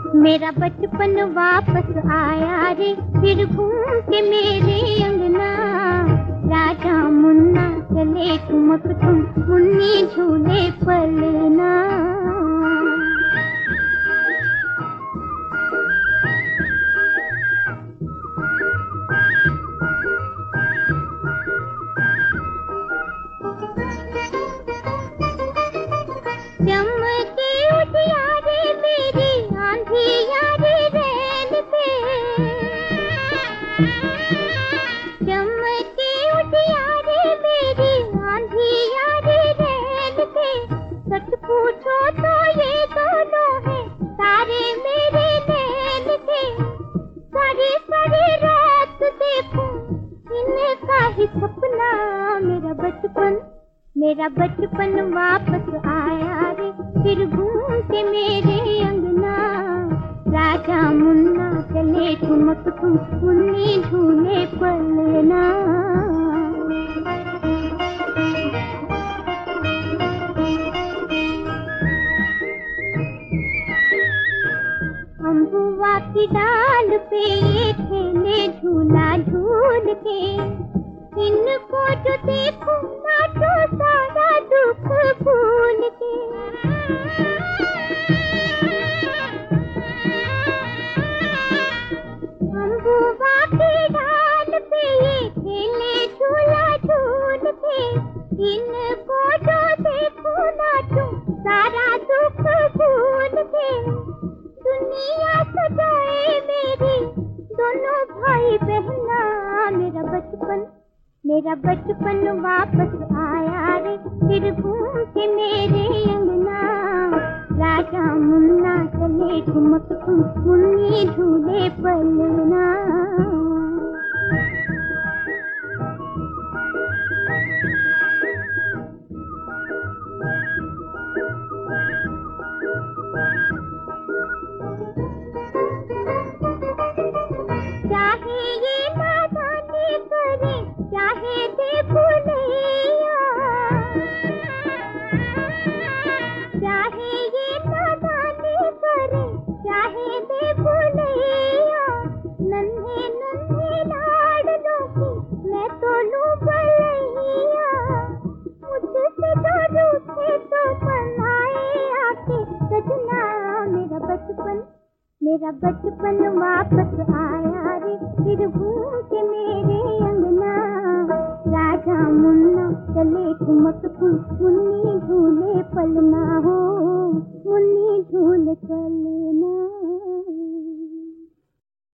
मेरा बचपन वापस आया रे, फिर घूम के मेरे अंगना। राजा मुन्ना चले ठुमक ठुम, मुन्नी झूले पलना। चमके उजियारे मेरी आंधिया रे रैन पे, चमके उजियारे मेरी आंधिया रे रैन पे। सच पूछो तो ये दोनों है तारे मेरे नैन के। सारी सारी रात देखूं इनका ही सपना। मेरा बचपन वापस आया रे, फिर घूम के मेरे अंगना। राजा मुन्ना चले ठुमक ठुम, मुन्नी झूले पलना। अम्बुआ की डाल पे ये खेले झूला झूल के। इनको जो देखूं नाचो सारा दुख भूल के। अम्बुआ की डाल पे ये खेले झूला झूल के। इनको जो देखूं नाचो सारा दुख भूल के। दुनिया सजाए मेरी दोनों भाई बहना। मेरा बचपन वापस आया रे, फिर घूम के मेरे अंगना। राजा मुन्ना चले ठुमक ठुम, मुन्नी झूले पलना। चाहे ये नादानी करे, चाहे दे भुलैया। चाहे ये नादानी करे, चाहे दे भुलैया। नन्हे नन्हे लाडलों की मैं तो लूं भलैया। मुझसे जो रूठे तो मनाए आके सजना। मेरा बचपन वापस आया रे, फिर घूम के मेरे अंगना। राजा मुन्ना चले ठुमक ठुम, मुन्नी झूले पलना हो, मुन्नी झूले पलना।